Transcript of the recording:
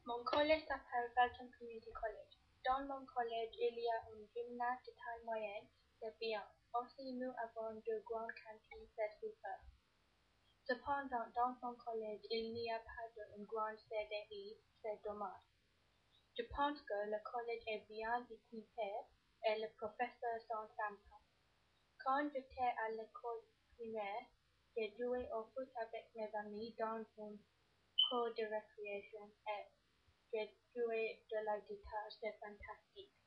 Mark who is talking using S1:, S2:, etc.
S1: Mon collège s'appelle Felton Community College. Dans mon collège, il y a un gymnase de taille moyenne, c'est bien. Aussi, nous avons deux grandes cantines, c'est super. Cependant, dans mon collège, il n'y a pas d'une grande CDI, c'est dommage. Je pense que le collège est bien équipé et les professeurs sont sympas. Quand j'étais à l'école primaire, j'ai joué au foot avec mes amis dans une cour de récréation et j'ai joué de la guitare, c'est fantastique.